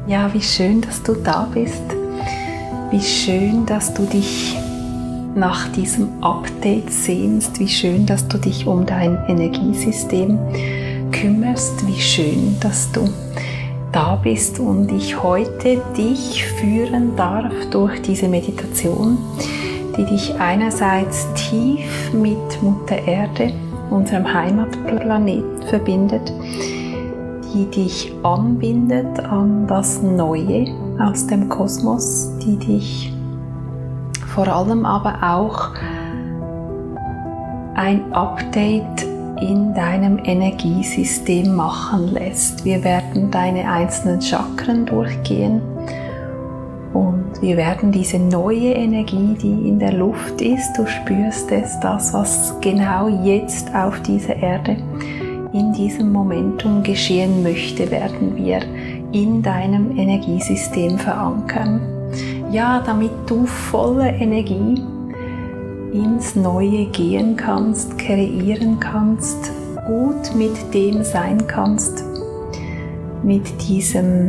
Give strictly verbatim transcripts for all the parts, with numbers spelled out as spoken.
Ja, wie schön, dass du da bist. Wie schön, dass du dich nach diesem Update sehnst. Wie schön, dass du dich um dein Energiesystem kümmerst. Wie schön, dass du da bist und ich heute dich führen darf durch diese Meditation, die dich einerseits tief mit Mutter Erde, unserem Heimatplaneten, verbindet, die dich anbindet an das Neue aus dem Kosmos, die dich vor allem aber auch ein Update in deinem Energiesystem machen lässt. Wir werden deine einzelnen Chakren durchgehen und wir werden diese neue Energie, die in der Luft ist, du spürst es, das, was genau jetzt auf dieser Erde in diesem Momentum geschehen möchte, werden wir in deinem Energiesystem verankern. Ja, damit du voller Energie ins Neue gehen kannst, kreieren kannst, gut mit dem sein kannst, mit diesem,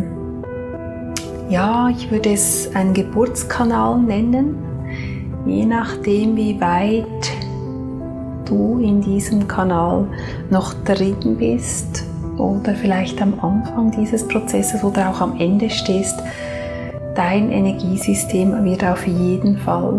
ja, ich würde es einen Geburtskanal nennen, je nachdem, wie weit du in diesem Kanal noch drin bist oder vielleicht am Anfang dieses Prozesses oder auch am Ende stehst, dein Energiesystem wird auf jeden Fall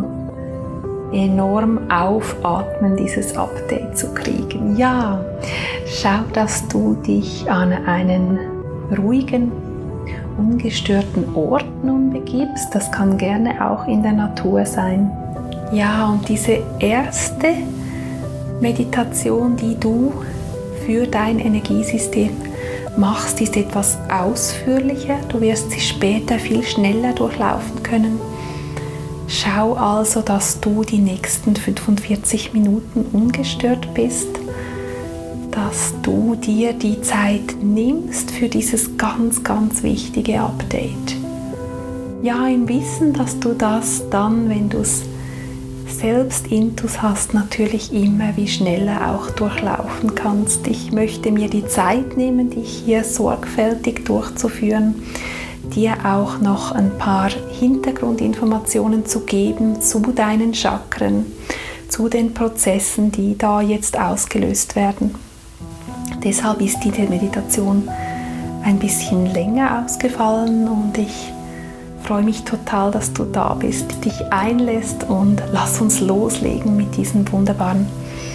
enorm aufatmen, dieses Update zu kriegen. Ja, schau, dass du dich an einen ruhigen, ungestörten Ort nun begibst. Das kann gerne auch in der Natur sein. Ja, und diese erste Meditation, die du für dein Energiesystem machst, ist etwas ausführlicher. Du wirst sie später viel schneller durchlaufen können. Schau also, dass du die nächsten fünfundvierzig Minuten ungestört bist, dass du dir die Zeit nimmst für dieses ganz, ganz wichtige Update. Ja, im Wissen, dass du das dann, wenn du es selbst intus hast, natürlich immer wie schneller auch durchlaufen kannst. Ich möchte mir die Zeit nehmen, dich hier sorgfältig durchzuführen, dir auch noch ein paar Hintergrundinformationen zu geben zu deinen Chakren, zu den Prozessen, die da jetzt ausgelöst werden. Deshalb ist diese Meditation ein bisschen länger ausgefallen und ich freue mich total, dass du da bist, dich einlässt und lass uns loslegen mit diesem wunderbaren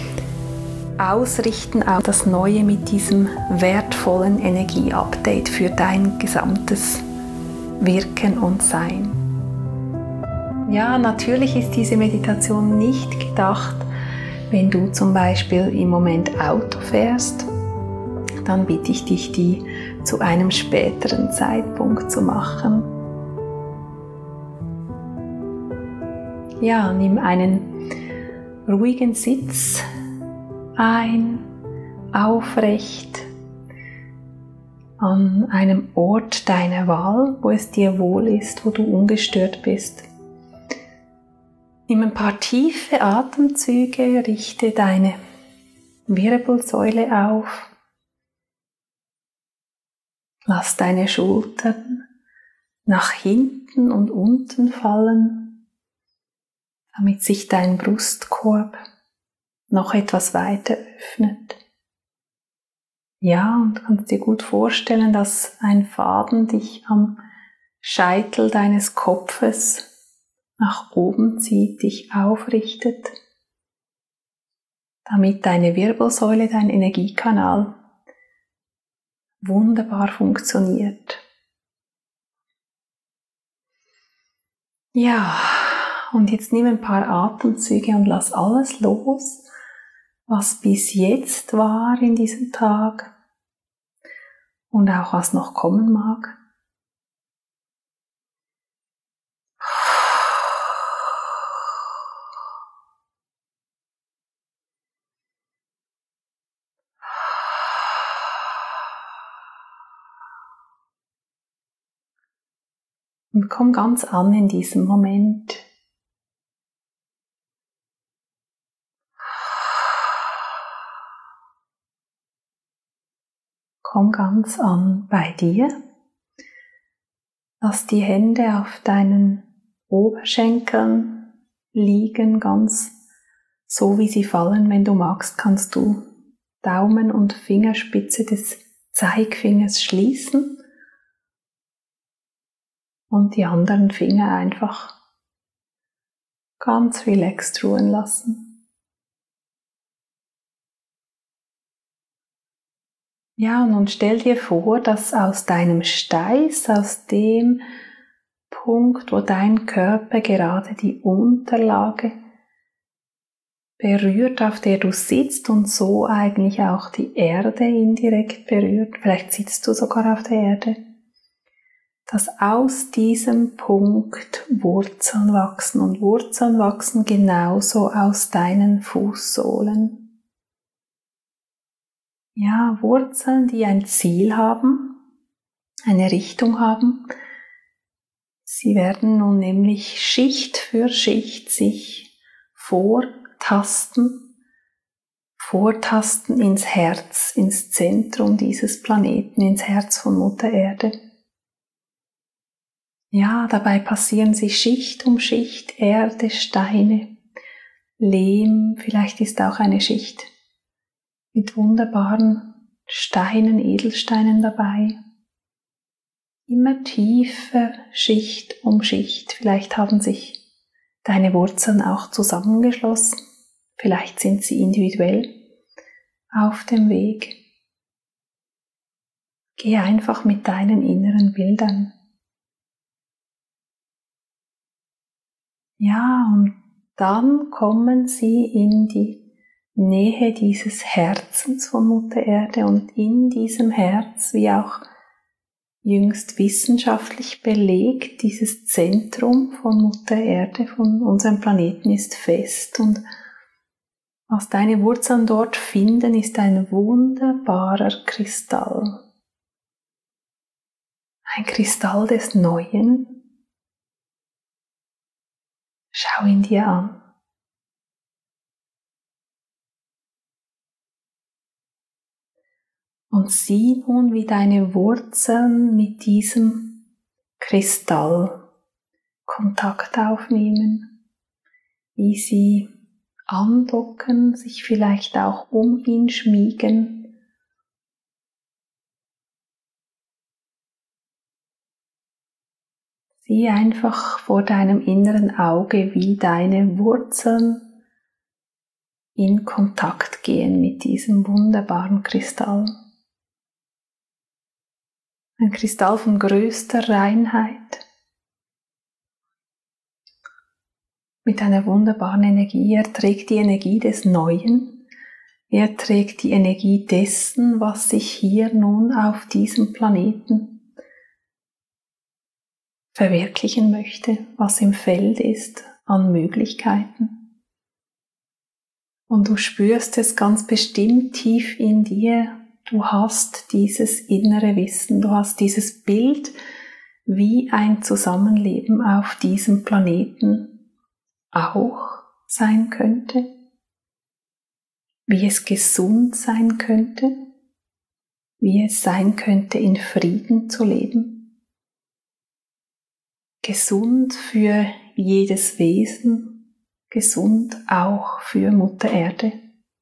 Ausrichten auf das Neue mit diesem wertvollen Energie-Update für dein gesamtes Wirken und Sein. Ja, natürlich ist diese Meditation nicht gedacht, wenn du zum Beispiel im Moment Auto fährst, dann bitte ich dich, die zu einem späteren Zeitpunkt zu machen. Ja, nimm einen ruhigen Sitz ein, aufrecht, an einem Ort deiner Wahl, wo es dir wohl ist, wo du ungestört bist. Nimm ein paar tiefe Atemzüge, richte deine Wirbelsäule auf, lass deine Schultern nach hinten und unten fallen, damit sich dein Brustkorb noch etwas weiter öffnet. Ja, und du kannst dir gut vorstellen, dass ein Faden dich am Scheitel deines Kopfes nach oben zieht, dich aufrichtet, damit deine Wirbelsäule, dein Energiekanal wunderbar funktioniert. Ja, und jetzt nimm ein paar Atemzüge und lass alles los, was bis jetzt war in diesem Tag und auch was noch kommen mag. Und komm ganz an in diesem Moment. Komm ganz an bei dir Lass die Hände auf deinen Oberschenkeln liegen, ganz so wie sie fallen. Wenn du magst, kannst du Daumen und Fingerspitze des Zeigfingers schließen und die anderen Finger einfach ganz relaxed ruhen lassen. Ja, und nun stell dir vor, dass aus deinem Steiß, aus dem Punkt, wo dein Körper gerade die Unterlage berührt, auf der du sitzt und so eigentlich auch die Erde indirekt berührt, vielleicht sitzt du sogar auf der Erde, dass aus diesem Punkt Wurzeln wachsen und Wurzeln wachsen genauso aus deinen Fußsohlen. Ja, Wurzeln, die ein Ziel haben, eine Richtung haben. Sie werden nun nämlich Schicht für Schicht sich vortasten, vortasten ins Herz, ins Zentrum dieses Planeten, ins Herz von Mutter Erde. Ja, dabei passieren sie Schicht um Schicht, Erde, Steine, Lehm, vielleicht ist auch eine Schicht mit wunderbaren Steinen, Edelsteinen dabei. Immer tiefer, Schicht um Schicht. Vielleicht haben sich deine Wurzeln auch zusammengeschlossen. Vielleicht sind sie individuell auf dem Weg. Geh einfach mit deinen inneren Bildern. Ja, und dann kommen sie in die Nähe dieses Herzens von Mutter Erde und in diesem Herz, wie auch jüngst wissenschaftlich belegt, dieses Zentrum von Mutter Erde, von unserem Planeten ist fest und was deine Wurzeln dort finden, ist ein wunderbarer Kristall. Ein Kristall des Neuen. Schau ihn dir an. Und sieh nun, wie deine Wurzeln mit diesem Kristall Kontakt aufnehmen, wie sie andocken, sich vielleicht auch um ihn schmiegen. Sieh einfach vor deinem inneren Auge, wie deine Wurzeln in Kontakt gehen mit diesem wunderbaren Kristall. Ein Kristall von größter Reinheit, mit einer wunderbaren Energie. Er trägt die Energie des Neuen, er trägt die Energie dessen, was sich hier nun auf diesem Planeten verwirklichen möchte, was im Feld ist an Möglichkeiten. Und du spürst es ganz bestimmt tief in dir. Du hast dieses innere Wissen, du hast dieses Bild, wie ein Zusammenleben auf diesem Planeten auch sein könnte, wie es gesund sein könnte, wie es sein könnte, in Frieden zu leben. Gesund für jedes Wesen, gesund auch für Mutter Erde.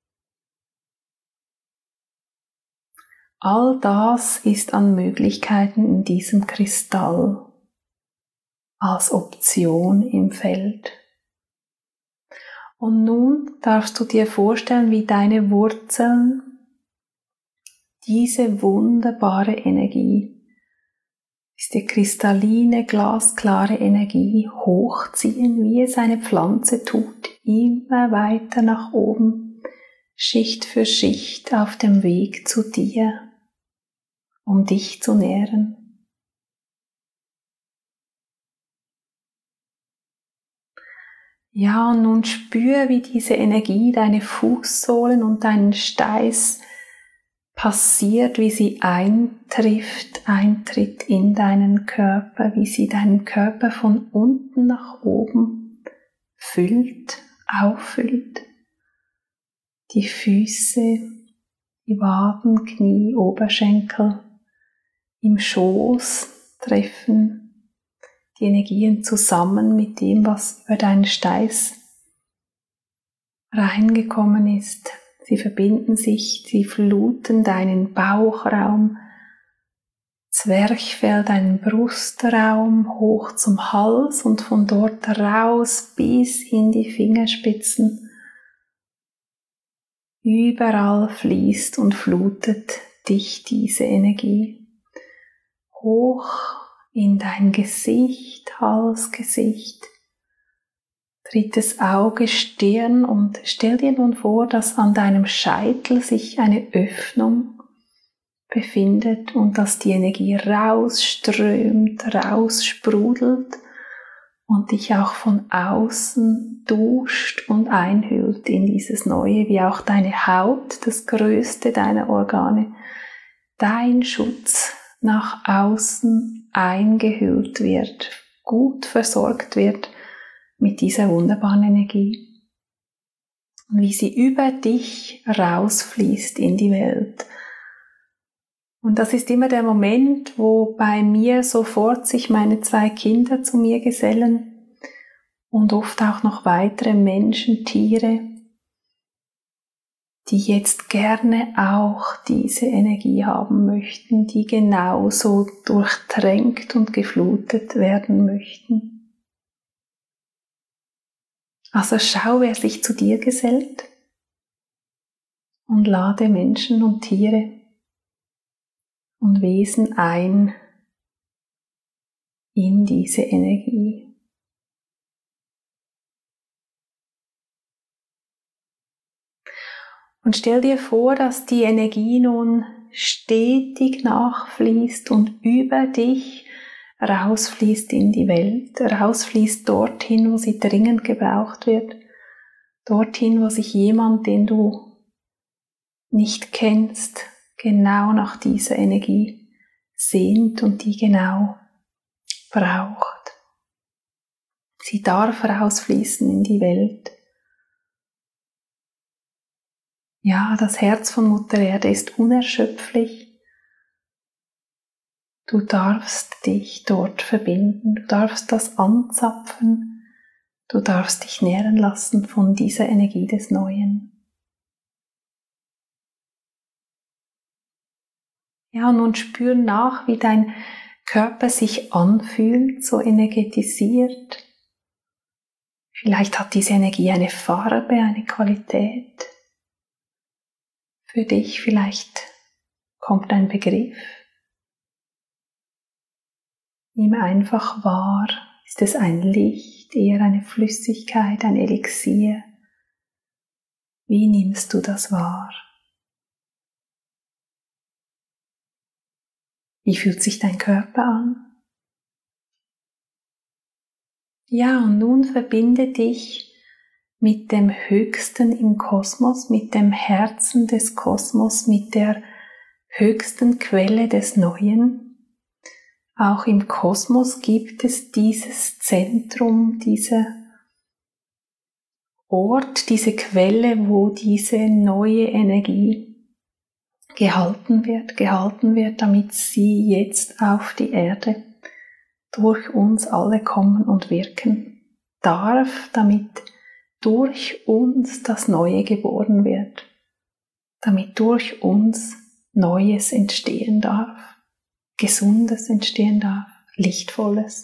All das ist an Möglichkeiten in diesem Kristall als Option im Feld. Und nun darfst du dir vorstellen, wie deine Wurzeln diese wunderbare Energie, diese kristalline, glasklare Energie hochziehen, wie es eine Pflanze tut, immer weiter nach oben, Schicht für Schicht auf dem Weg zu dir, um dich zu nähren. Ja, und nun spür, wie diese Energie deine Fußsohlen und deinen Steiß passiert, wie sie eintrifft, eintritt in deinen Körper, wie sie deinen Körper von unten nach oben füllt, auffüllt. Die Füße, die Waden, Knie, Oberschenkel im Schoß treffen, die Energien zusammen mit dem, was über deinen Steiß reingekommen ist. Sie verbinden sich, sie fluten deinen Bauchraum, Zwerchfell, deinen Brustraum hoch zum Hals und von dort raus bis in die Fingerspitzen. Überall fließt und flutet dich diese Energie. Hoch in dein Gesicht, Halsgesicht, drittes Auge, Stirn und stell dir nun vor, dass an deinem Scheitel sich eine Öffnung befindet und dass die Energie rausströmt, raussprudelt und dich auch von außen duscht und einhüllt in dieses Neue, wie auch deine Haut, das größte deiner Organe, dein Schutz nach außen eingehüllt wird, gut versorgt wird mit dieser wunderbaren Energie. Und wie sie über dich rausfließt in die Welt. Und das ist immer der Moment, wo bei mir sofort sich meine zwei Kinder zu mir gesellen und oft auch noch weitere Menschen, Tiere, die jetzt gerne auch diese Energie haben möchten, die genauso durchtränkt und geflutet werden möchten. Also schau, wer sich zu dir gesellt und lade Menschen und Tiere und Wesen ein in diese Energie. Und stell dir vor, dass die Energie nun stetig nachfließt und über dich rausfließt in die Welt, rausfließt dorthin, wo sie dringend gebraucht wird, dorthin, wo sich jemand, den du nicht kennst, genau nach dieser Energie sehnt und die genau braucht. Sie darf rausfließen in die Welt. Ja, das Herz von Mutter Erde ist unerschöpflich. Du darfst dich dort verbinden, du darfst das anzapfen, du darfst dich nähren lassen von dieser Energie des Neuen. Ja, und nun spür nach, wie dein Körper sich anfühlt, so energetisiert. Vielleicht hat diese Energie eine Farbe, eine Qualität. Für dich vielleicht kommt ein Begriff. Nimm einfach wahr, ist es ein Licht, eher eine Flüssigkeit, ein Elixier? Wie nimmst du das wahr? Wie fühlt sich dein Körper an? Ja, und nun verbinde dich mit dem Höchsten im Kosmos, mit dem Herzen des Kosmos, mit der höchsten Quelle des Neuen. Auch im Kosmos gibt es dieses Zentrum, dieser Ort, diese Quelle, wo diese neue Energie gehalten wird, gehalten wird, damit sie jetzt auf die Erde durch uns alle kommen und wirken darf, damit durch uns das Neue geboren wird, damit durch uns Neues entstehen darf, Gesundes entstehen darf, Lichtvolles.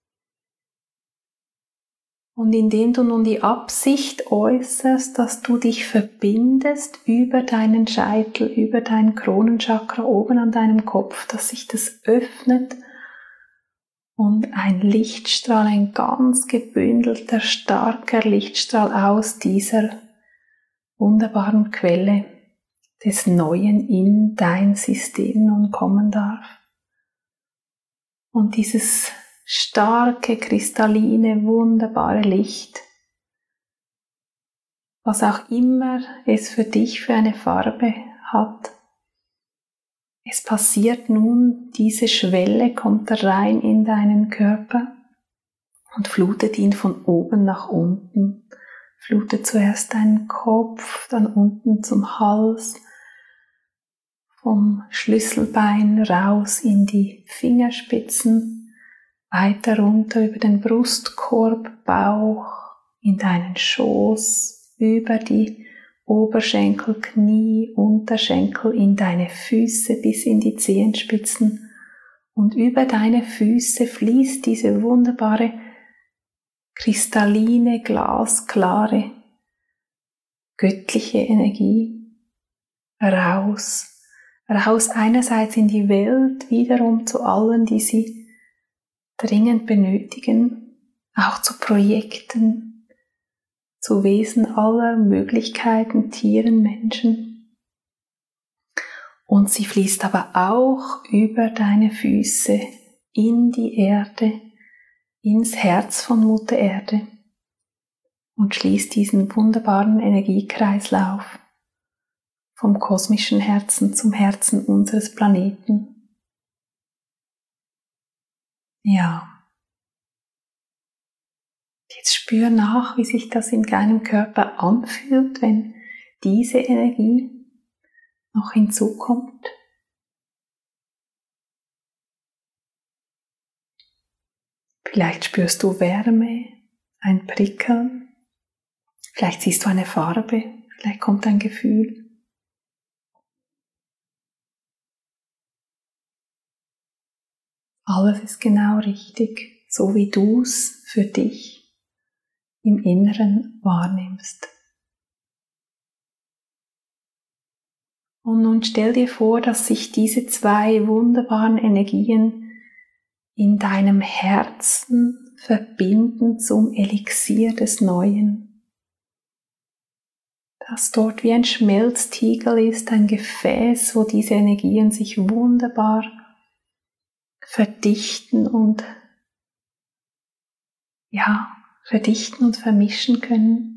Und indem du nun die Absicht äußerst, dass du dich verbindest über deinen Scheitel, über dein Kronenchakra oben an deinem Kopf, dass sich das öffnet und ein Lichtstrahl, ein ganz gebündelter, starker Lichtstrahl aus dieser wunderbaren Quelle des Neuen in dein System nun kommen darf. Und dieses starke, kristalline, wunderbare Licht, was auch immer es für dich für eine Farbe hat. Es passiert nun, diese Schwelle kommt rein in deinen Körper und flutet ihn von oben nach unten. Flutet zuerst deinen Kopf, dann unten zum Hals, vom Schlüsselbein raus in die Fingerspitzen, weiter runter über den Brustkorb, Bauch, in deinen Schoß, über die Oberschenkel, Knie, Unterschenkel, in deine Füße bis in die Zehenspitzen. Und über deine Füße fließt diese wunderbare, kristalline, glasklare, göttliche Energie raus. Raus einerseits in die Welt, wiederum zu allen, die sie dringend benötigen, auch zu Projekten, zu Wesen aller Möglichkeiten, Tieren, Menschen. Und sie fließt aber auch über deine Füße in die Erde, ins Herz von Mutter Erde und schließt diesen wunderbaren Energiekreislauf vom kosmischen Herzen zum Herzen unseres Planeten. Ja. Jetzt spür nach, wie sich das in deinem Körper anfühlt, wenn diese Energie noch hinzukommt. Vielleicht spürst du Wärme, ein Prickeln, vielleicht siehst du eine Farbe, vielleicht kommt ein Gefühl. Alles ist genau richtig, so wie du es für dich im Inneren wahrnimmst. Und nun stell dir vor, dass sich diese zwei wunderbaren Energien in deinem Herzen verbinden zum Elixier des Neuen. Dass dort wie ein Schmelztiegel ist, ein Gefäß, wo diese Energien sich wunderbar verdichten und ja, verdichten und vermischen können.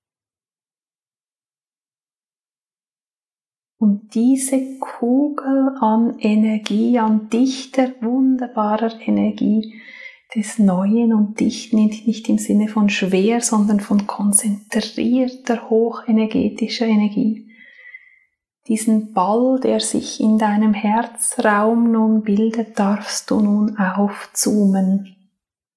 Und diese Kugel an Energie, an dichter, wunderbarer Energie des Neuen und Dichten, nicht im Sinne von schwer, sondern von konzentrierter, hochenergetischer Energie. Diesen Ball, der sich in deinem Herzraum nun bildet, darfst du nun aufzoomen.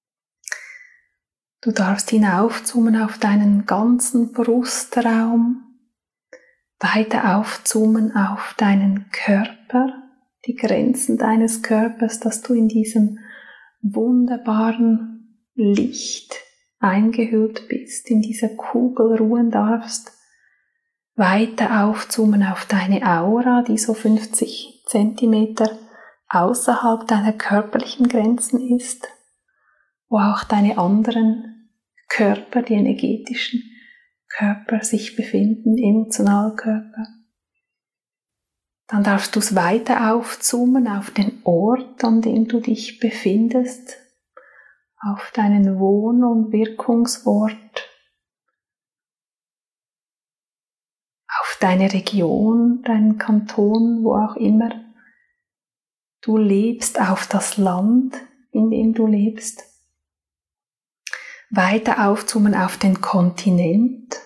Du darfst ihn aufzoomen auf deinen ganzen Brustraum, weiter aufzoomen auf deinen Körper, die Grenzen deines Körpers, dass du in diesem wunderbaren Licht eingehüllt bist, in dieser Kugel ruhen darfst. Weiter aufzoomen auf deine Aura, die so fünfzig Zentimeter außerhalb deiner körperlichen Grenzen ist, wo auch deine anderen Körper, die energetischen Körper sich befinden, Emotionalkörper. Dann darfst du es weiter aufzoomen auf den Ort, an dem du dich befindest, auf deinen Wohn- und Wirkungsort, auf deine Region, deinen Kanton, wo auch immer du lebst, auf das Land, in dem du lebst. Weiter aufzoomen auf den Kontinent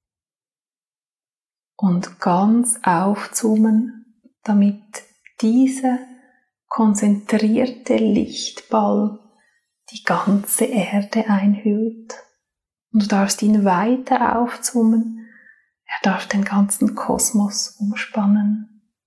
und ganz aufzoomen, damit dieser konzentrierte Lichtball die ganze Erde einhüllt. Und du darfst ihn weiter aufzoomen, er darf den ganzen Kosmos umspannen.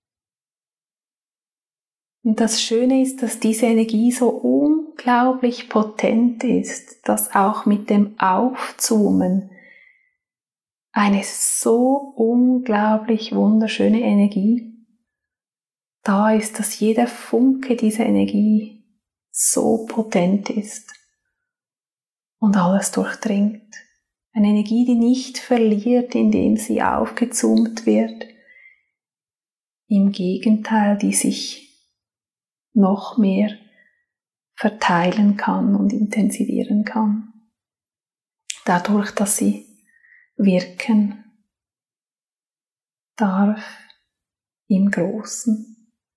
Und das Schöne ist, dass diese Energie so unglaublich potent ist, dass auch mit dem Aufzoomen eine so unglaublich wunderschöne Energie da ist, dass jeder Funke dieser Energie so potent ist und alles durchdringt. Eine Energie, die nicht verliert, indem sie aufgezoomt wird. Im Gegenteil, die sich noch mehr verteilen kann und intensivieren kann. Dadurch, dass sie wirken darf im Großen.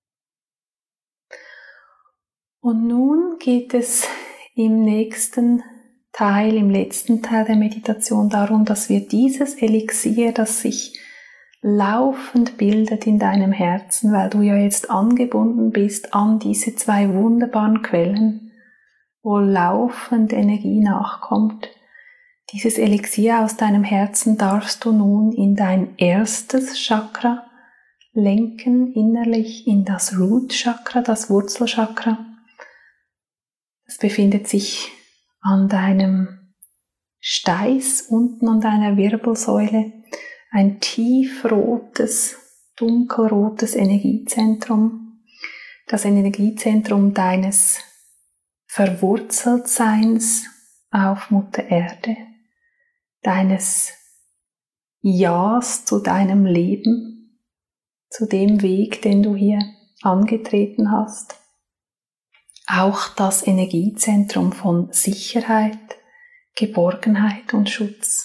Und nun geht es im nächsten Teil, im letzten Teil der Meditation darum, dass wir dieses Elixier, das sich laufend bildet in deinem Herzen, weil du ja jetzt angebunden bist an diese zwei wunderbaren Quellen, wo laufend Energie nachkommt. Dieses Elixier aus deinem Herzen darfst du nun in dein erstes Chakra lenken, innerlich in das Root Chakra, das Wurzelchakra. Das befindet sich an deinem Steiß, unten an deiner Wirbelsäule, ein tiefrotes, dunkelrotes Energiezentrum, das Energiezentrum deines Verwurzeltseins auf Mutter Erde, deines Ja's zu deinem Leben, zu dem Weg, den du hier angetreten hast. Auch das Energiezentrum von Sicherheit, Geborgenheit und Schutz.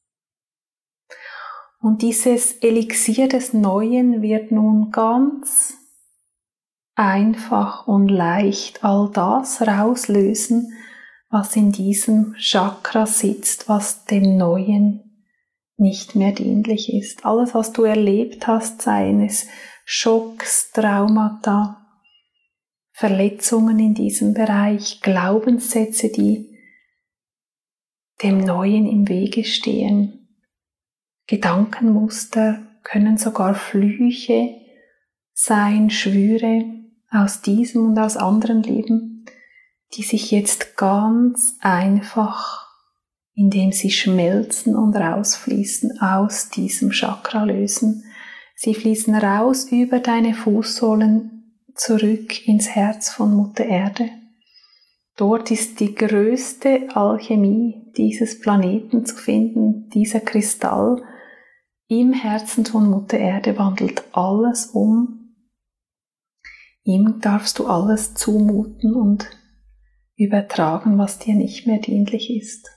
Und dieses Elixier des Neuen wird nun ganz einfach und leicht all das rauslösen, was in diesem Chakra sitzt, was dem Neuen nicht mehr dienlich ist. Alles, was du erlebt hast, seien es Schocks, Traumata, Verletzungen in diesem Bereich, Glaubenssätze, die dem Neuen im Wege stehen. Gedankenmuster, können sogar Flüche sein, Schwüre aus diesem und aus anderen Leben, die sich jetzt ganz einfach, indem sie schmelzen und rausfließen, aus diesem Chakra lösen. Sie fließen raus über deine Fußsohlen zurück ins Herz von Mutter Erde. Dort ist die größte Alchemie dieses Planeten zu finden, dieser Kristall. Im Herzen von Mutter Erde wandelt alles um. Ihm darfst du alles zumuten und übertragen, was dir nicht mehr dienlich ist.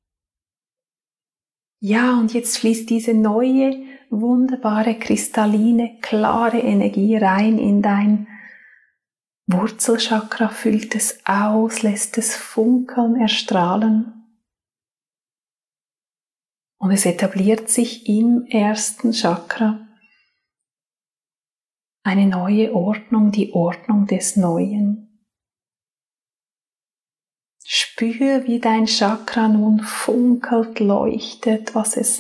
Ja, und jetzt fließt diese neue, wunderbare, kristalline, klare Energie rein in dein Wurzelchakra, füllt es aus, lässt es funkeln, erstrahlen. Und es etabliert sich im ersten Chakra eine neue Ordnung, die Ordnung des Neuen. Spür, wie dein Chakra nun funkelt, leuchtet, was es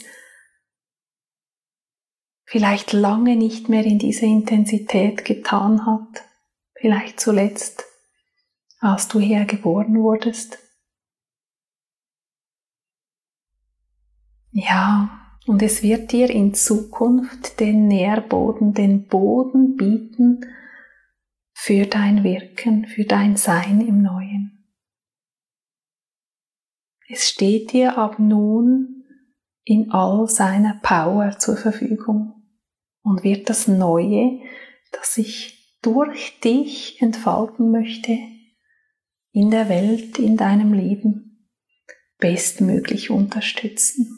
vielleicht lange nicht mehr in dieser Intensität getan hat. Vielleicht zuletzt, als du hergeboren wurdest. Ja, und es wird dir in Zukunft den Nährboden, den Boden bieten für dein Wirken, für dein Sein im Neuen. Es steht dir ab nun in all seiner Power zur Verfügung und wird das Neue, das sich durch dich entfalten möchte, in der Welt, in deinem Leben, bestmöglich unterstützen.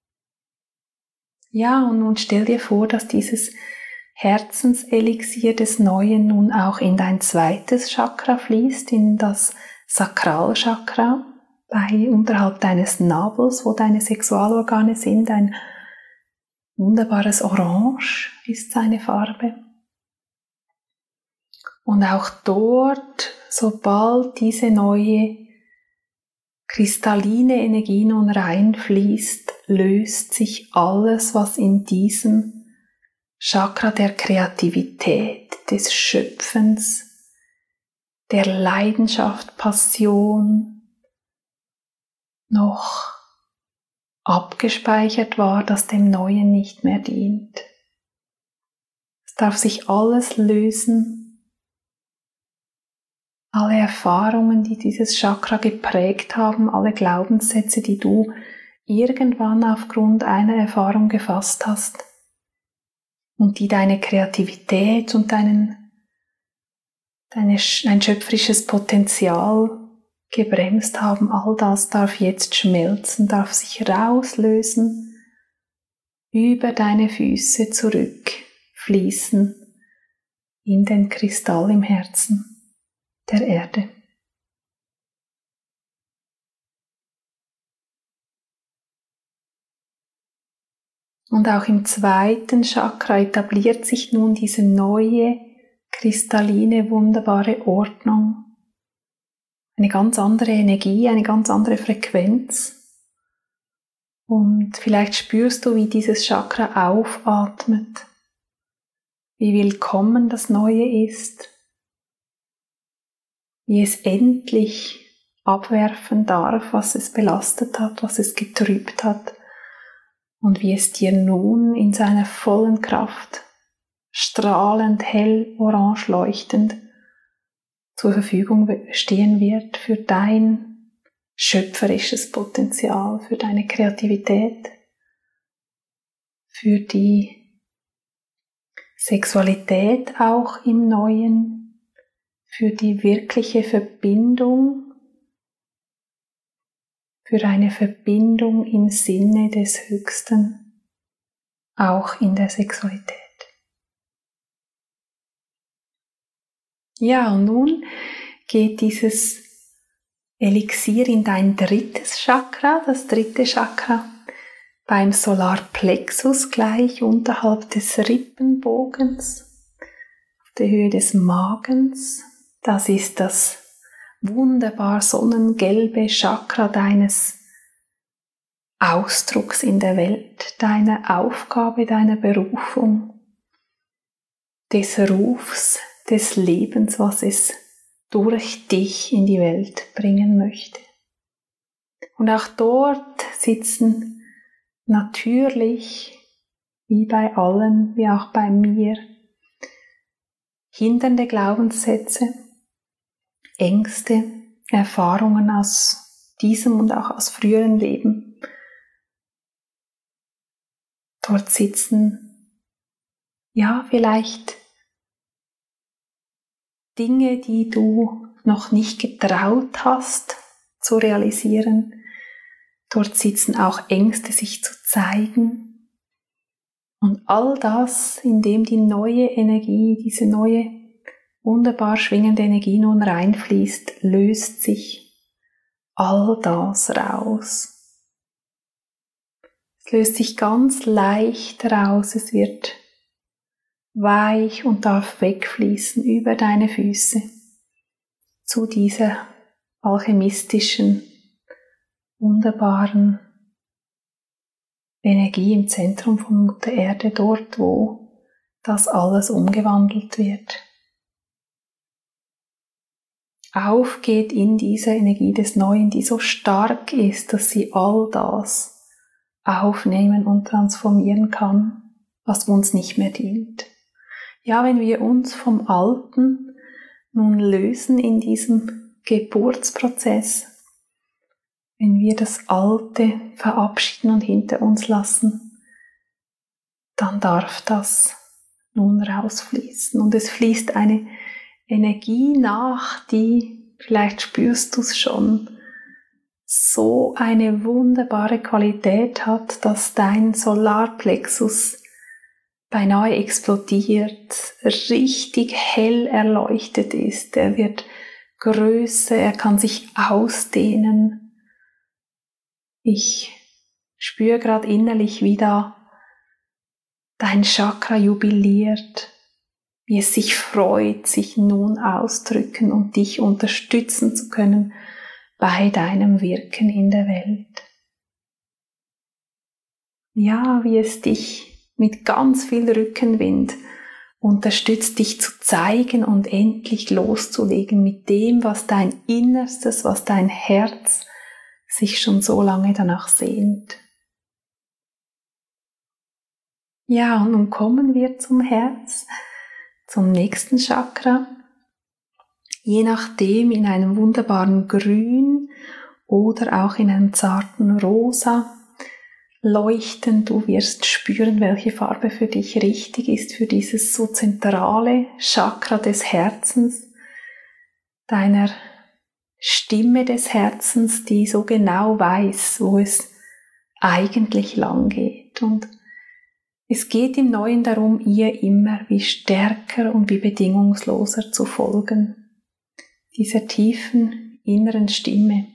Ja, und nun stell dir vor, dass dieses Herzenselixier des Neuen nun auch in dein zweites Chakra fließt, in das Sakralchakra, bei unterhalb deines Nabels, wo deine Sexualorgane sind. Ein wunderbares Orange ist seine Farbe. Und auch dort, sobald diese neue kristalline Energie nun reinfließt, löst sich alles, was in diesem Chakra der Kreativität, des Schöpfens, der Leidenschaft, Passion noch abgespeichert war, das dem Neuen nicht mehr dient. Es darf sich alles lösen, alle Erfahrungen, die dieses Chakra geprägt haben, alle Glaubenssätze, die du irgendwann aufgrund einer Erfahrung gefasst hast und die deine Kreativität und deinen, deine, dein schöpferisches Potenzial gebremst haben, all das darf jetzt schmelzen, darf sich rauslösen, über deine Füße zurückfließen in den Kristall im Herzen der Erde. Und auch im zweiten Chakra etabliert sich nun diese neue, kristalline, wunderbare Ordnung. Eine eine ganz andere Energie, eine ganz andere Frequenz. Und vielleicht spürst du, wie dieses Chakra aufatmet, wie willkommen das Neue ist, wie es endlich abwerfen darf, was es belastet hat, was es getrübt hat und wie es dir nun in seiner vollen Kraft, strahlend hell, orange leuchtend, zur Verfügung stehen wird für dein schöpferisches Potenzial, für deine Kreativität, für die Sexualität auch im Neuen, für die wirkliche Verbindung, für eine Verbindung im Sinne des Höchsten, auch in der Sexualität. Ja, und nun geht dieses Elixier in dein drittes Chakra, das dritte Chakra beim Solarplexus gleich unterhalb des Rippenbogens, auf der Höhe des Magens. Das ist das wunderbar sonnengelbe Chakra deines Ausdrucks in der Welt, deiner Aufgabe, deiner Berufung, des Rufs, des Lebens, was es durch dich in die Welt bringen möchte. Und auch dort sitzen natürlich, wie bei allen, wie auch bei mir, hindernde Glaubenssätze, Ängste, Erfahrungen aus diesem und auch aus früheren Leben. Dort sitzen, ja, vielleicht Dinge, die du noch nicht getraut hast zu realisieren. Dort sitzen auch Ängste, sich zu zeigen. Und all das, in dem die neue Energie, diese neue, wunderbar schwingende Energie nun reinfließt, löst sich all das raus. Es löst sich ganz leicht raus, es wird weich und darf wegfließen über deine Füße zu dieser alchemistischen, wunderbaren Energie im Zentrum von Mutter Erde, dort wo das alles umgewandelt wird. Aufgeht in diese Energie des Neuen, die so stark ist, dass sie all das aufnehmen und transformieren kann, was uns nicht mehr dient. Ja, wenn wir uns vom Alten nun lösen in diesem Geburtsprozess, wenn wir das Alte verabschieden und hinter uns lassen, dann darf das nun rausfließen. Und es fließt eine Energie nach, die, vielleicht spürst du es schon, so eine wunderbare Qualität hat, dass dein Solarplexus beinahe explodiert, richtig hell erleuchtet ist. Er wird größer, er kann sich ausdehnen. Ich spüre gerade innerlich, wie da dein Chakra jubiliert, wie es sich freut, sich nun ausdrücken und dich unterstützen zu können bei deinem Wirken in der Welt. Ja, wie es dich mit ganz viel Rückenwind unterstützt, dich zu zeigen und endlich loszulegen mit dem, was dein Innerstes, was dein Herz sich schon so lange danach sehnt. Ja, und nun kommen wir zum Herz, zum nächsten Chakra. Je nachdem in einem wunderbaren Grün oder auch in einem zarten Rosa leuchten. Du wirst spüren, welche Farbe für dich richtig ist, für dieses so zentrale Chakra des Herzens, deiner Stimme des Herzens, die so genau weiß, wo es eigentlich lang geht. Und es geht im Neuen darum, ihr immer wie stärker und wie bedingungsloser zu folgen, dieser tiefen inneren Stimme.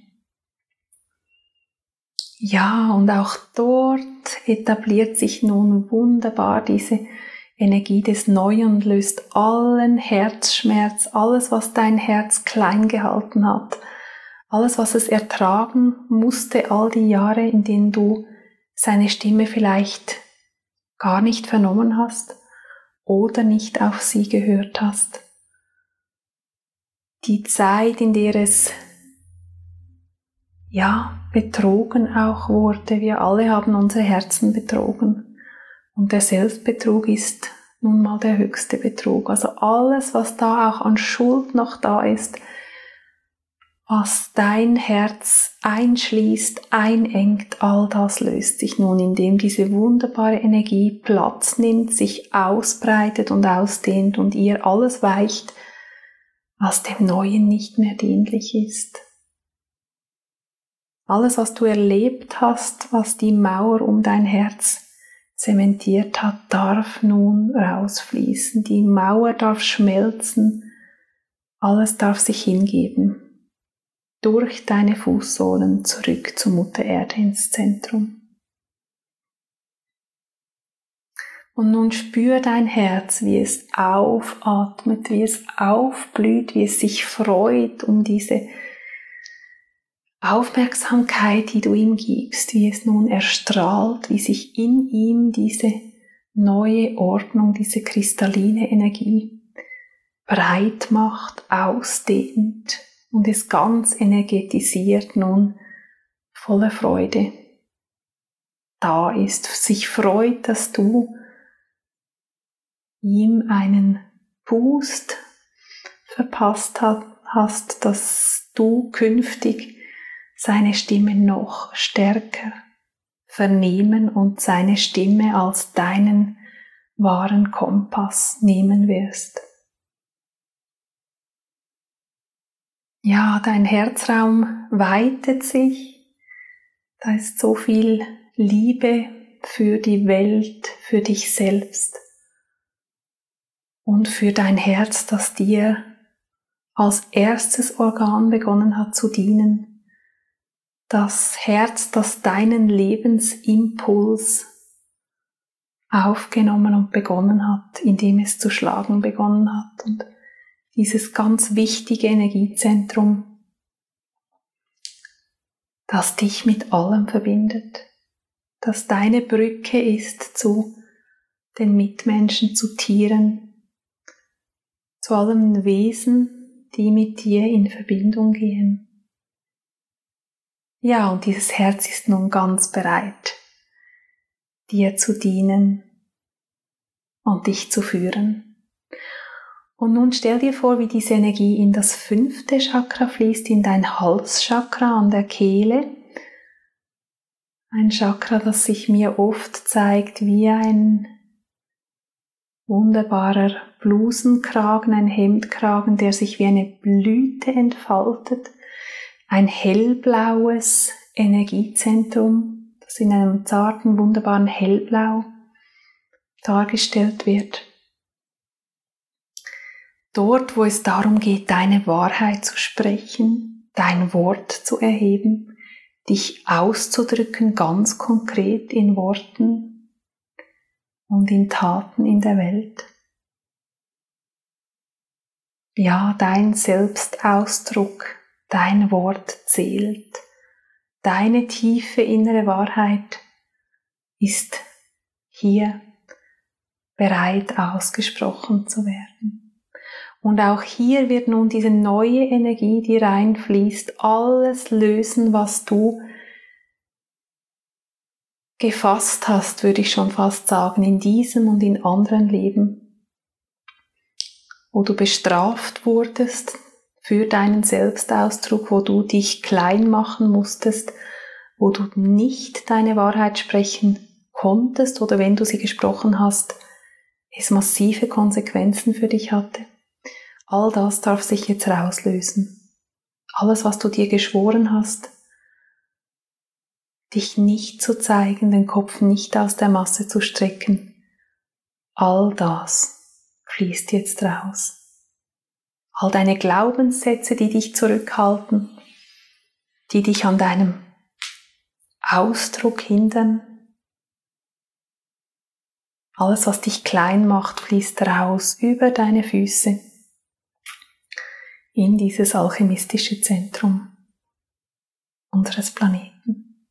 Ja, und auch dort etabliert sich nun wunderbar diese Energie des Neuen und löst allen Herzschmerz, alles, was dein Herz klein gehalten hat, Alles, was es ertragen musste, all die Jahre, in denen du seine Stimme vielleicht gar nicht vernommen hast oder nicht auf sie gehört hast. Die Zeit, in der es ja betrogen auch wurde. Wir alle haben unsere Herzen betrogen. Und der Selbstbetrug ist nun mal der höchste Betrug. Also alles, was da auch an Schuld noch da ist, was dein Herz einschließt, einengt, all das löst sich nun, indem diese wunderbare Energie Platz nimmt, sich ausbreitet und ausdehnt und ihr alles weicht, was dem Neuen nicht mehr dienlich ist. Alles, was du erlebt hast, was die Mauer um dein Herz zementiert hat, darf nun rausfließen. Die Mauer darf schmelzen, alles darf sich hingeben. Durch deine Fußsohlen zurück zur Mutter Erde ins Zentrum. Und nun spür dein Herz, wie es aufatmet, wie es aufblüht, wie es sich freut um diese Aufmerksamkeit, die du ihm gibst, wie es nun erstrahlt, wie sich in ihm diese neue Ordnung, diese kristalline Energie breit macht, ausdehnt und es ganz energetisiert nun voller Freude da ist, sich freut, dass du ihm einen Boost verpasst hast, dass du künftig seine Stimme noch stärker vernehmen und seine Stimme als deinen wahren Kompass nehmen wirst. Ja, dein Herzraum weitet sich, da ist so viel Liebe für die Welt, für dich selbst und für dein Herz, das dir als erstes Organ begonnen hat zu dienen. Das Herz, das deinen Lebensimpuls aufgenommen und begonnen hat, indem es zu schlagen begonnen hat. Und dieses ganz wichtige Energiezentrum, das dich mit allem verbindet, das deine Brücke ist zu den Mitmenschen, zu Tieren, zu allen Wesen, die mit dir in Verbindung gehen. Ja, und dieses Herz ist nun ganz bereit, dir zu dienen und dich zu führen. Und nun stell dir vor, wie diese Energie in das fünfte Chakra fließt, in dein Halschakra an der Kehle. Ein Chakra, das sich mir oft zeigt wie ein wunderbarer Blusenkragen, ein Hemdkragen, der sich wie eine Blüte entfaltet. Ein hellblaues Energiezentrum, das in einem zarten, wunderbaren Hellblau dargestellt wird. Dort, wo es darum geht, deine Wahrheit zu sprechen, dein Wort zu erheben, dich auszudrücken, ganz konkret in Worten und in Taten in der Welt. Ja, dein Selbstausdruck, dein Wort zählt. Deine tiefe innere Wahrheit ist hier bereit, ausgesprochen zu werden. Und auch hier wird nun diese neue Energie, die reinfließt, alles lösen, was du gefasst hast, würde ich schon fast sagen, in diesem und in anderen Leben, wo du bestraft wurdest für deinen Selbstausdruck, wo du dich klein machen musstest, wo du nicht deine Wahrheit sprechen konntest oder wenn du sie gesprochen hast, es massive Konsequenzen für dich hatte. All das darf sich jetzt rauslösen. Alles, was du dir geschworen hast, dich nicht zu zeigen, den Kopf nicht aus der Masse zu strecken, all das fließt jetzt raus. All deine Glaubenssätze, die dich zurückhalten, die dich an deinem Ausdruck hindern, alles, was dich klein macht, fließt raus über deine Füße in dieses alchemistische Zentrum. unseres Planeten.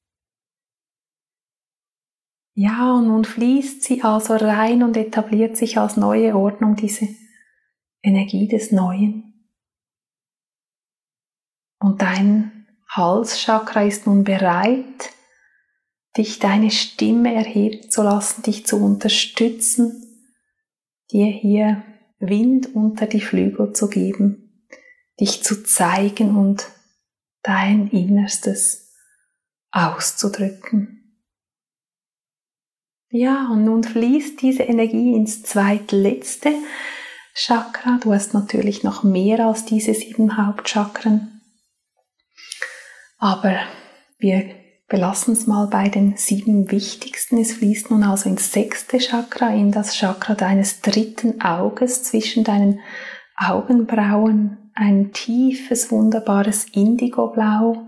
Ja, und nun fließt sie also rein und etabliert sich als neue Ordnung, diese Energie des Neuen. Und dein Halschakra ist nun bereit, dich deine Stimme erheben zu lassen, dich zu unterstützen, dir hier Wind unter die Flügel zu geben, dich zu zeigen und dein Innerstes auszudrücken. Ja, und nun fließt diese Energie ins zweitletzte Chakra. Du hast natürlich noch mehr als diese sieben Hauptchakren, aber wir belassen es mal bei den sieben wichtigsten. Es fließt nun also ins sechste Chakra, in das Chakra deines dritten Auges, zwischen deinen Augenbrauen, ein tiefes, wunderbares Indigoblau.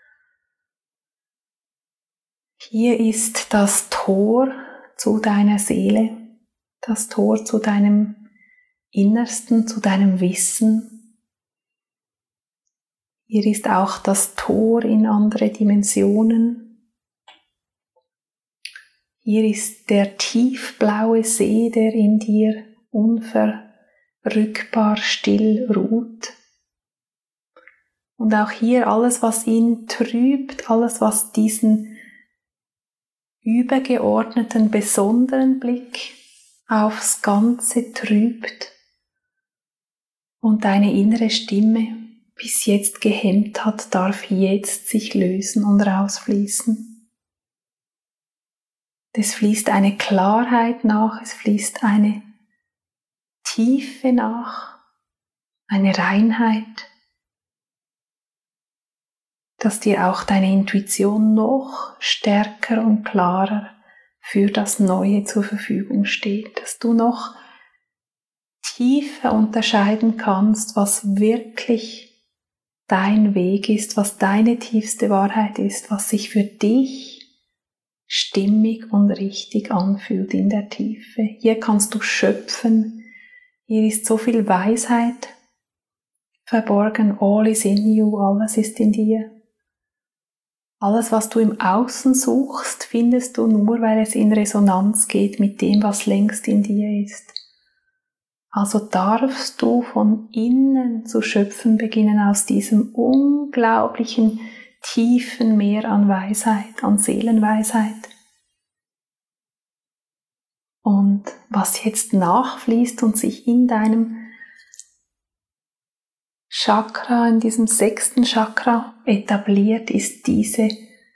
Hier ist das Tor zu deiner Seele, das Tor zu deinem Innersten, zu deinem Wissen. Hier ist auch das Tor in andere Dimensionen. Hier ist der tiefblaue See, der in dir unverrückbar still ruht. Und auch hier alles, was ihn trübt, alles, was diesen übergeordneten, besonderen Blick aufs Ganze trübt und deine innere Stimme bis jetzt gehemmt hat, darf jetzt sich lösen und rausfließen. Es fließt eine Klarheit nach, es fließt eine Tiefe nach, eine Reinheit, dass dir auch deine Intuition noch stärker und klarer für das Neue zur Verfügung steht, dass du noch tiefer unterscheiden kannst, was wirklich dein Weg ist, was deine tiefste Wahrheit ist, was sich für dich stimmig und richtig anfühlt in der Tiefe. Hier kannst du schöpfen, hier ist so viel Weisheit verborgen, all is in you, alles ist in dir. Alles, was du im Außen suchst, findest du nur, weil es in Resonanz geht mit dem, was längst in dir ist. Also darfst du von innen zu schöpfen beginnen aus diesem unglaublichen tiefen Meer an Weisheit, an Seelenweisheit. Und was jetzt nachfließt und sich in deinem Chakra, in diesem sechsten Chakra etabliert, ist diese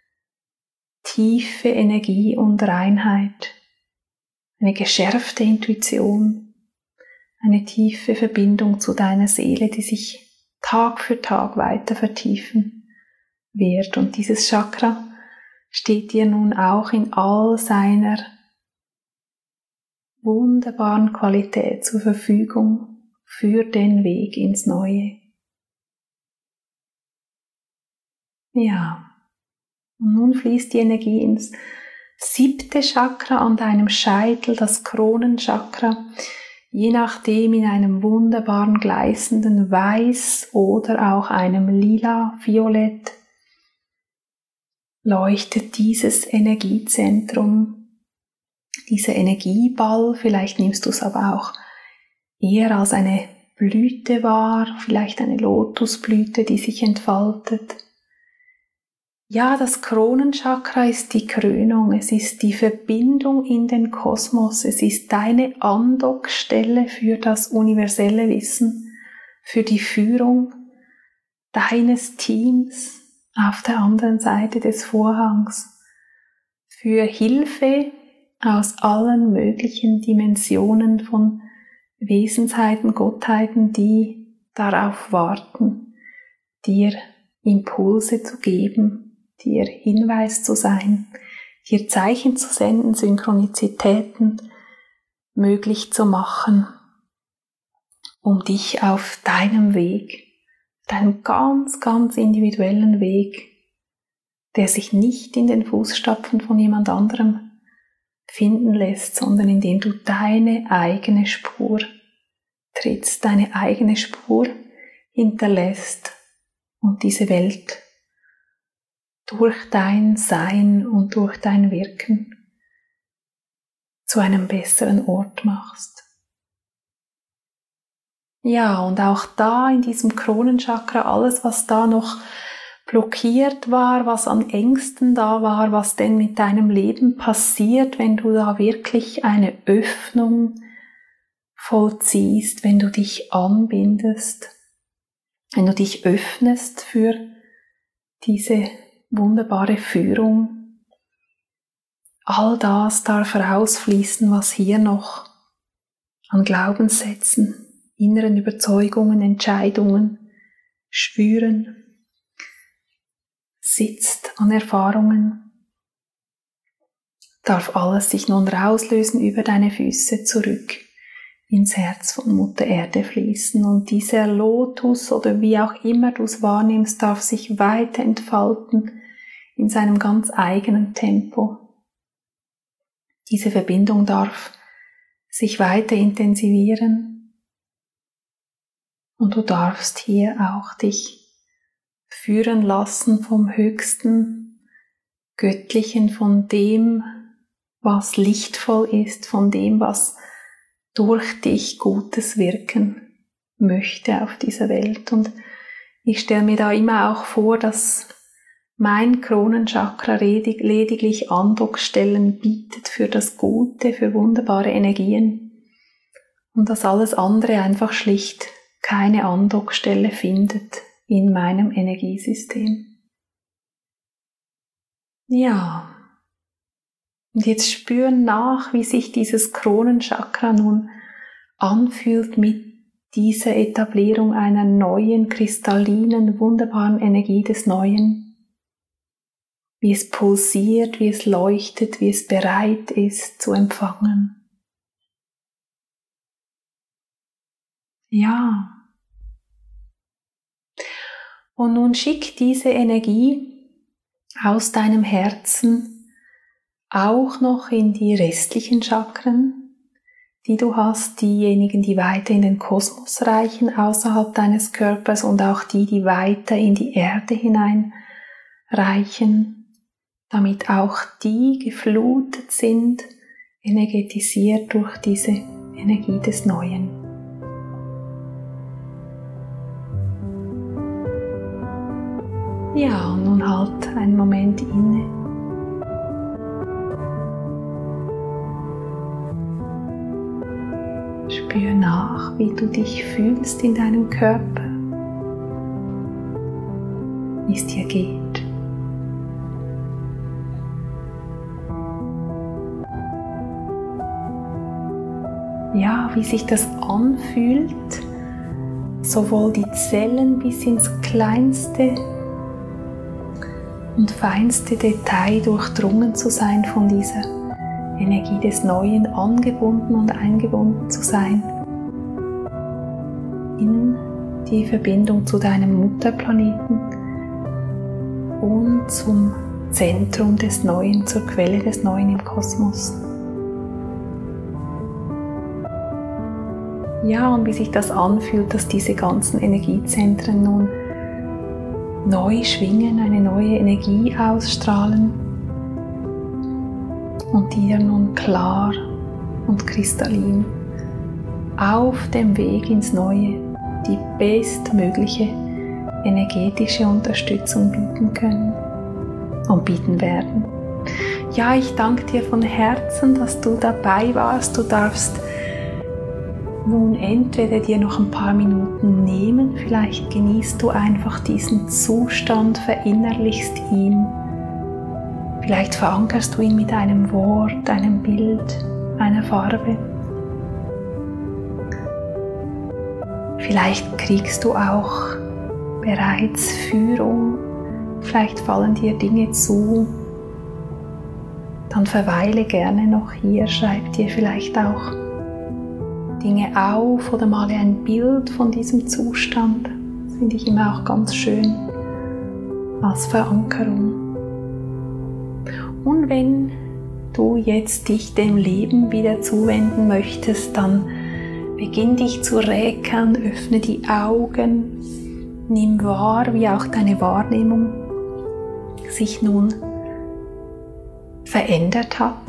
tiefe Energie und Reinheit, eine geschärfte Intuition, eine tiefe Verbindung zu deiner Seele, die sich Tag für Tag weiter vertiefen wird. Und dieses Chakra steht dir nun auch in all seiner wunderbaren Qualität zur Verfügung für den Weg ins Neue. Ja, und nun fließt die Energie ins siebte Chakra an deinem Scheitel, das Kronenchakra, je nachdem in einem wunderbaren gleißenden Weiß oder auch einem lila, Violett leuchtet dieses Energiezentrum, dieser Energieball. Vielleicht nimmst du es aber auch eher als eine Blüte wahr, vielleicht eine Lotusblüte, die sich entfaltet. Ja, das Kronenchakra ist die Krönung, es ist die Verbindung in den Kosmos, es ist deine Andockstelle für das universelle Wissen, für die Führung deines Teams auf der anderen Seite des Vorhangs, für Hilfe aus allen möglichen Dimensionen von Wesensheiten, Gottheiten, die darauf warten, dir Impulse zu geben, dir Hinweis zu sein, dir Zeichen zu senden, Synchronizitäten möglich zu machen, um dich auf deinem Weg, deinem ganz, ganz individuellen Weg, der sich nicht in den Fußstapfen von jemand anderem finden lässt, sondern in dem du deine eigene Spur trittst, deine eigene Spur hinterlässt und diese Welt durch dein Sein und durch dein Wirken zu einem besseren Ort machst. Ja, und auch da in diesem Kronenchakra, alles, was da noch blockiert war, was an Ängsten da war, was denn mit deinem Leben passiert, wenn du da wirklich eine Öffnung vollziehst, wenn du dich anbindest, wenn du dich öffnest für diese wunderbare Führung. All das darf rausfließen, was hier noch an Glaubenssätzen, inneren Überzeugungen, Entscheidungen, Schwüren sitzt, an Erfahrungen. Darf alles sich nun rauslösen, über deine Füße zurück ins Herz von Mutter Erde fließen. Und dieser Lotus oder wie auch immer du es wahrnimmst, darf sich weiter entfalten in seinem ganz eigenen Tempo. Diese Verbindung darf sich weiter intensivieren. Und du darfst hier auch dich führen lassen vom Höchsten, Göttlichen, von dem, was lichtvoll ist, von dem, was durch dich Gutes wirken möchte auf dieser Welt. Und ich stelle mir da immer auch vor, dass mein Kronenchakra lediglich Andockstellen bietet für das Gute, für wunderbare Energien und dass alles andere einfach schlicht keine Andockstelle findet in meinem Energiesystem. Ja, und jetzt spüren nach, wie sich dieses Kronenchakra nun anfühlt mit dieser Etablierung einer neuen, kristallinen, wunderbaren Energie des Neuen. Wie es pulsiert, wie es leuchtet, wie es bereit ist zu empfangen. Ja. Und nun schick diese Energie aus deinem Herzen auch noch in die restlichen Chakren, die du hast, diejenigen, die weiter in den Kosmos reichen, außerhalb deines Körpers und auch die, die weiter in die Erde hinein reichen, damit auch die geflutet sind, energetisiert durch diese Energie des Neuen. Ja, und nun halt einen Moment inne. Spür nach, wie du dich fühlst in deinem Körper, wie es dir geht. Ja, wie sich das anfühlt, sowohl die Zellen bis ins kleinste und feinste Detail durchdrungen zu sein von dieser Energie des Neuen, angebunden und eingebunden zu sein in die Verbindung zu deinem Mutterplaneten und zum Zentrum des Neuen, zur Quelle des Neuen im Kosmos. Ja, und wie sich das anfühlt, dass diese ganzen Energiezentren nun neu schwingen, eine neue Energie ausstrahlen und dir nun klar und kristallin auf dem Weg ins Neue die bestmögliche energetische Unterstützung bieten können und bieten werden. Ja, ich danke dir von Herzen, dass du dabei warst. Du darfst nun entweder dir noch ein paar Minuten nehmen, vielleicht genießt du einfach diesen Zustand, verinnerlichst ihn, vielleicht verankerst du ihn mit einem Wort, einem Bild, einer Farbe. Vielleicht kriegst du auch bereits Führung, vielleicht fallen dir Dinge zu, dann verweile gerne noch hier, schreib dir vielleicht auch Dinge auf oder male ein Bild von diesem Zustand. Das finde ich immer auch ganz schön als Verankerung. Und wenn du jetzt dich dem Leben wieder zuwenden möchtest, dann beginn dich zu räkern, öffne die Augen, nimm wahr, wie auch deine Wahrnehmung sich nun verändert hat,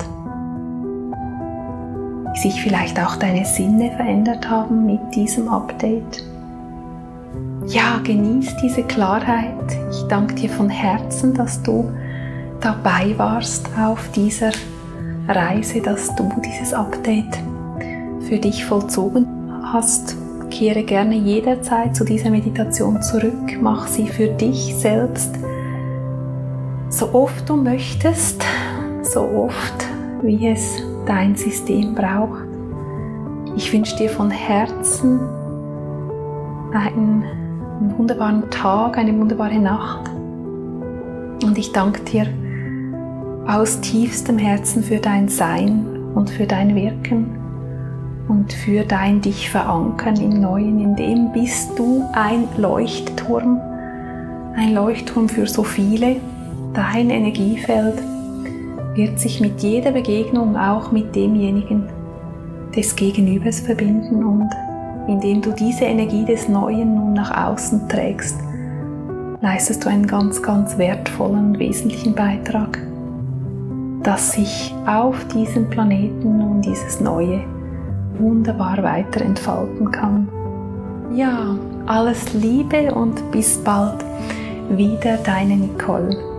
wie sich vielleicht auch deine Sinne verändert haben mit diesem Update. Ja, genieß diese Klarheit. Ich danke dir von Herzen, dass du dabei warst auf dieser Reise, dass du dieses Update für dich vollzogen hast. Kehre gerne jederzeit zu dieser Meditation zurück. Mach sie für dich selbst, so oft du möchtest, so oft wie es dein System braucht. Ich wünsche dir von Herzen einen wunderbaren Tag, eine wunderbare Nacht. Und ich danke dir aus tiefstem Herzen für dein Sein und für dein Wirken und für dein Dich verankern im Neuen. In dem bist du ein Leuchtturm, ein Leuchtturm für so viele. Dein Energiefeld wird sich mit jeder Begegnung auch mit demjenigen des Gegenübers verbinden, und indem du diese Energie des Neuen nun nach außen trägst, leistest du einen ganz, ganz wertvollen und wesentlichen Beitrag, dass sich auf diesem Planeten nun dieses Neue wunderbar weiter entfalten kann. Ja, alles Liebe und bis bald wieder, deine Nicole.